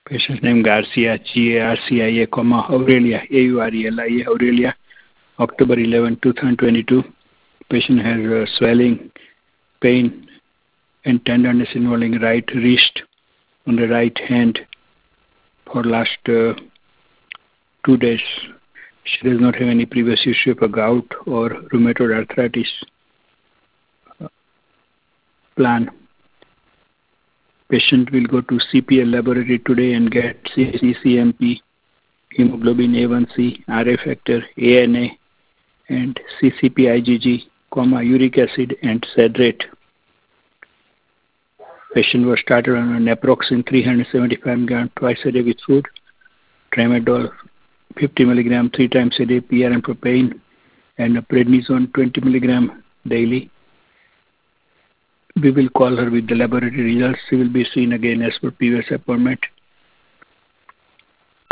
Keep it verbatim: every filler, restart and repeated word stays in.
Patient's name Garcia, G A R C I A, comma, Aurelia, A U R E L I A, Aurelia, October eleventh, twenty twenty-two. Patient has uh, swelling, pain, and tenderness involving right wrist on the right hand for last uh, two days. She does not have any previous history of a gout or rheumatoid arthritis. Plan. Patient will go to C P L laboratory today and get C C M P, hemoglobin A one C, R A factor, A N A, and C C P I G G, comma, uric acid, and citrate. Patient was started on naproxen three hundred seventy-five grams twice a day with food, tramadol fifty milligrams three times a day, P R M for pain, and prednisone twenty milligrams daily. We will call her with the laboratory results. She will be seen again as per previous appointment.